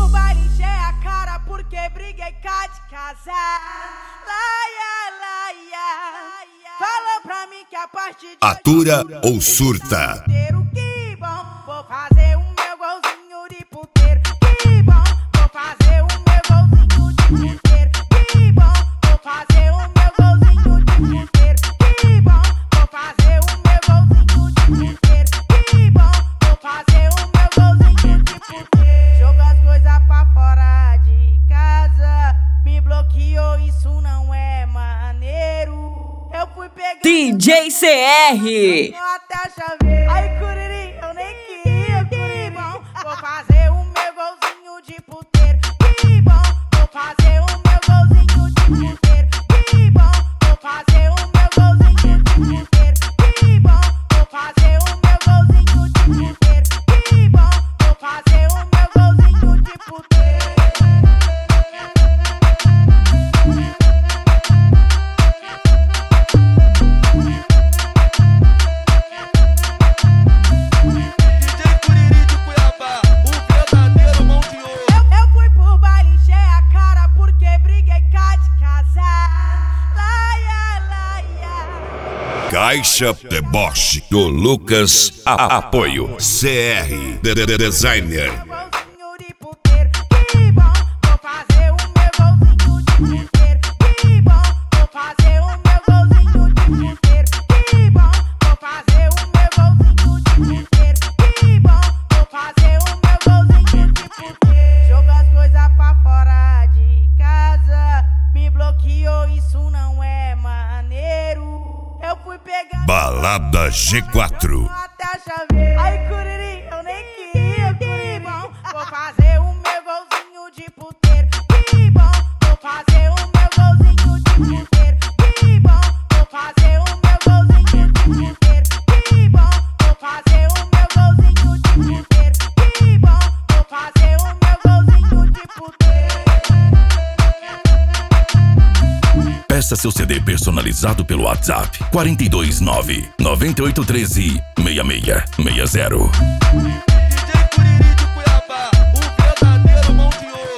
pro baile encher a cara porque briguei cá de casar. Laia, laia. Falou pra mim que a partir de Atura ou surta? Que bom, vou fazer o meu golzinho de puteiro. Que bom, vou fazer o meu golzinho de puteiro. Que bom, vou fazer o meu golzinho de puteiro. Que bom, vou fazer o meu golzinho de puteiro. Que bom, vou fazer o meu golzinho de puteiro. Jogo as coisas pra fora de casa. Me bloqueou, isso não é maneiro. Eu fui pegar DJ CR. até a chave. Ai, Curiri, eu nem queria. Que bom, vou fazer o meu golzinho de puteiro. Que bom, vou fazer o meu golzinho de puteiro. Que bom, vou fazer o meu golzinho de puteiro. Que bom, vou fazer o meu golzinho de puteiro. Que bom, vou fazer o meu golzinho de puteiro. Caixa Deboche do Lucas. Apoio CR Designer. Que bom, vou fazer o meu golzinho de puteiro. Que bom, vou fazer o meu golzinho de puteiro. Que bom, vou fazer o meu golzinho de puteiro. Que bom, vou fazer o meu golzinho de puteiro. Jogo as coisas pra fora de casa. Me bloqueou, isso não é maneiro. Eu fui pegar Balada G4. até a chave. Ai, Curiri, eu nem queria. Que bom, vou fazer o meu golzinho de puteiro. Que bom, vou fazer o meu golzinho de puteiro. Que bom, vou fazer o meu golzinho de puteiro. Que bom, vou fazer o meu golzinho de puteiro. Que bom, vou fazer o meu golzinho de puteiro. Peça seu CD personalizado pelo WhatsApp 429 9813 6660.